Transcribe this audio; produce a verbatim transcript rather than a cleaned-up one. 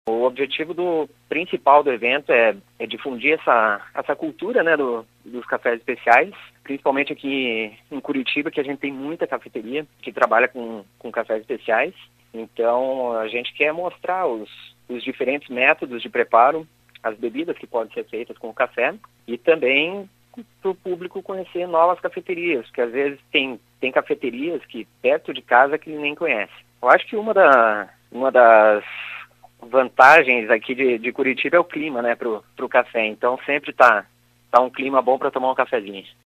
O objetivo do principal do evento é, é difundir essa, essa cultura, né, do, dos cafés especiais, principalmente aqui em Curitiba, que a gente tem muita cafeteria que trabalha com, com cafés especiais. Então, a gente quer mostrar os, os diferentes métodos de preparo, as bebidas que podem ser feitas com o café e também para o público conhecer novas cafeterias, porque às vezes tem, tem cafeterias que perto de casa que ele nem conhece. Eu acho que uma, da, uma das vantagens aqui de, de Curitiba é o clima, né, para o café. Então sempre tá, tá um clima bom para tomar um cafezinho.